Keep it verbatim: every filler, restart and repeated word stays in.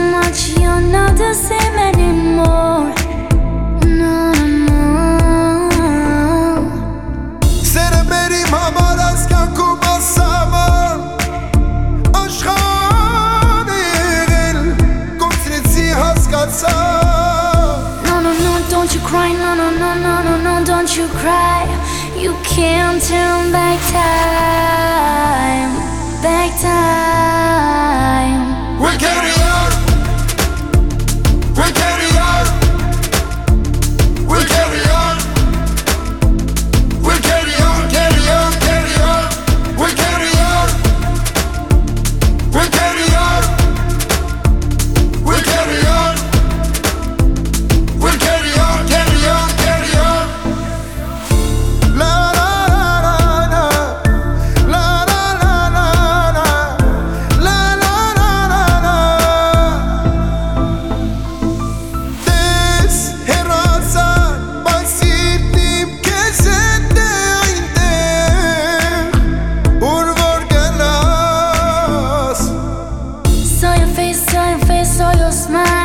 much, you're not the same anymore. No, no. سر بریم همار از کنکو بسامر عشقانه غل گفتنی هست کتسا. No, no, no, don't you cry. No, no, no, no, no, no, don't you cry. You can't turn back time, back time. We'll carry on. We'll carry on. We'll carry on. We'll carry on, carry on, carry on. We'll carry on. We'll carry on. We'll carry on. We'll carry on, carry on, carry on. La la la la la la la la la la la la la la. This herasa basitim kesette inde urvor gelas. Saw your face, saw your face, saw your smile.